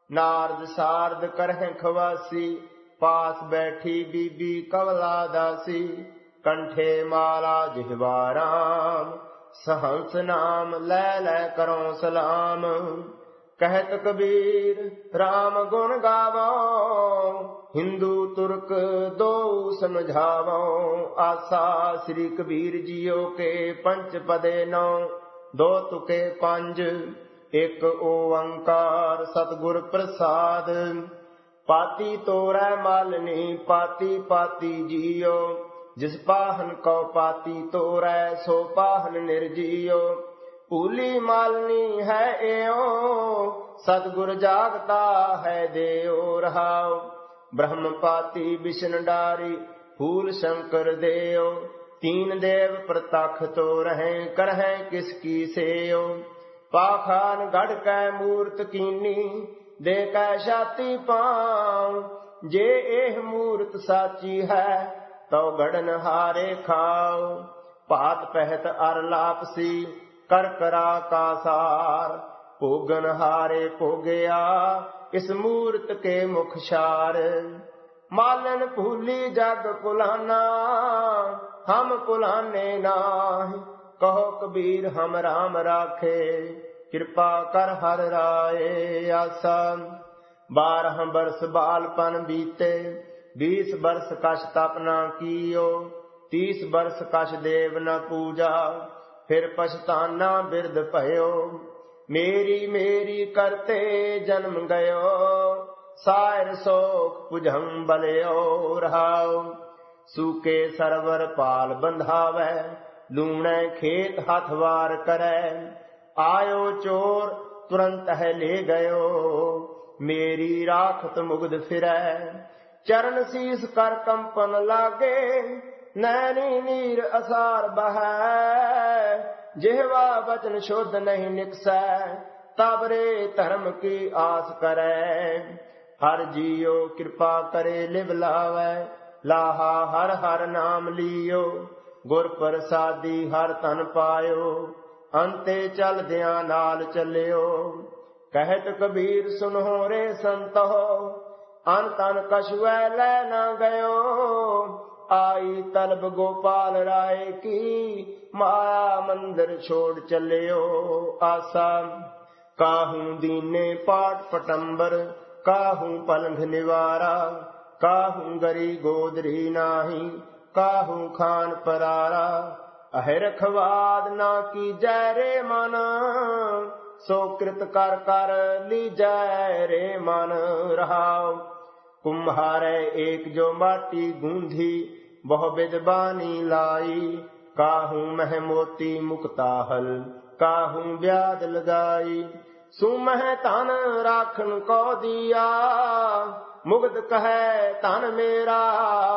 नारद सारद करहं खवासी, पास बैठी बीबी कवला दासी। कंठे माला जिह्वा राम, सहंस नाम लै लै करो सलाम। कहत कबीर राम गुण गावो, हिंदू तुर्क दो समझावो। आसा श्री कबीर जियो के पंच पदे नौ, दो तुके पंज एक ओंकार सतगुर प्रसाद। पाती तोरै मालनी पाती पाती जियो, जिस पाहन को पाती तोरै सो पाहन निर्जियो। भूली मालनी है एओ, सतगुर जागता है देओ रहाओ। ब्रह्म पाती विष्णु डारी, फूल शंकर देओ। तीन देव प्रतख तो रहें करहें किसकी सेओ। पाखान गढ़ कै मूरत कीनी, दे कै छाती पाँव। जे एह मूरत साची है, तो गढ़न हारे खाओ। पात पहत अर लापसी, कर करा का सार। भोगन हारे भोगया, इस मूरत के मुख शार। मालन भूली जग पुलाना, हम पुलाने नाहि। कहो कबीर हम राम राखे, कृपा कर हर राय। आसा 12 बरस बालपन बीते, 20 बरस कछ तप न कियो। 30 बरस कछ देव न पूजा, फिर पछताना बिरद भयो। मेरी मेरी करते जन्म गयो, सायर सोख पुजहम बलयो रहाओ। सूके सरवर पाल बंधावै, लूणै खेत हाथ वार करै। आयो चोर तुरंत है ले गयो, मेरी राखत मुग्ध फिरै। चरण शीस कर कंपन लागे, नैनी नीर असार बहै। जिह्वा वचन शुद्ध नहीं निकसै, तब रे धर्म की आस करै। हर जियो कृपा करे लिव लावै, लाहा हर हर नाम लियो। गुर प्रसादी हर तन पायो, अंते चलदियां नाल चलियो। कहत कबीर सुनो रे संतो, अन तन कछुए लै न गयो। आई तलब गोपाल राय की, माया मंदिर छोड़ चलियो। आसा काहू दीने पाट पटंबर, काहू पलंघ निवारा। काहू गरी गोदरी नाही, काहू खान परारा। अहिरखवाद ना की जय रे मन, सो कृत कर कर लीजै रे मन रहाओ। कुम्हारे एक जो माटी गूंधी, बहु विद्वानी लाई। काहू मह मोती मुक्ताहल, काहू ब्याद लगाई। सुमह तन राखन को दिया, मुग्ध कहे तन मेरा।